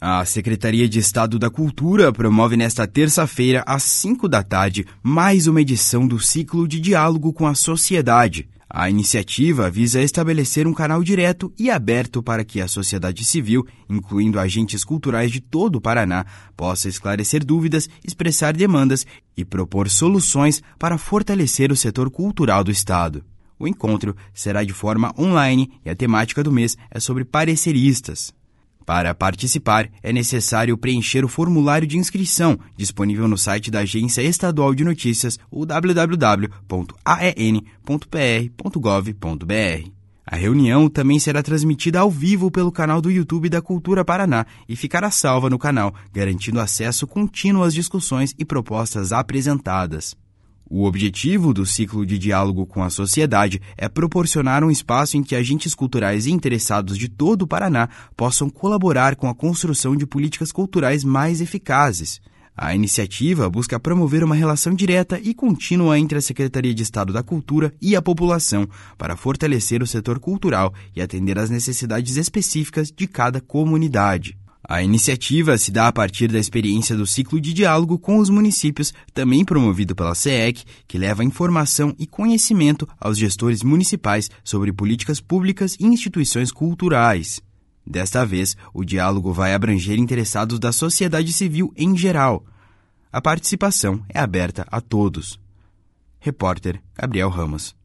A Secretaria de Estado da Cultura promove nesta terça-feira, às 5 da tarde, mais uma edição do ciclo de diálogo com a sociedade. A iniciativa visa estabelecer um canal direto e aberto para que a sociedade civil, incluindo agentes culturais de todo o Paraná, possa esclarecer dúvidas, expressar demandas e propor soluções para fortalecer o setor cultural do Estado. O encontro será de forma online e a temática do mês é sobre pareceristas. Para participar, é necessário preencher o formulário de inscrição, disponível no site da Agência Estadual de Notícias, o www.aen.pr.gov.br. A reunião também será transmitida ao vivo pelo canal do YouTube da Cultura Paraná e ficará salva no canal, garantindo acesso contínuo às discussões e propostas apresentadas. O objetivo do ciclo de diálogo com a sociedade é proporcionar um espaço em que agentes culturais e interessados de todo o Paraná possam colaborar com a construção de políticas culturais mais eficazes. A iniciativa busca promover uma relação direta e contínua entre a Secretaria de Estado da Cultura e a população para fortalecer o setor cultural e atender às necessidades específicas de cada comunidade. A iniciativa se dá a partir da experiência do ciclo de diálogo com os municípios, também promovido pela CEEC, que leva informação e conhecimento aos gestores municipais sobre políticas públicas e instituições culturais. Desta vez, o diálogo vai abranger interessados da sociedade civil em geral. A participação é aberta a todos. Repórter Gabriel Ramos.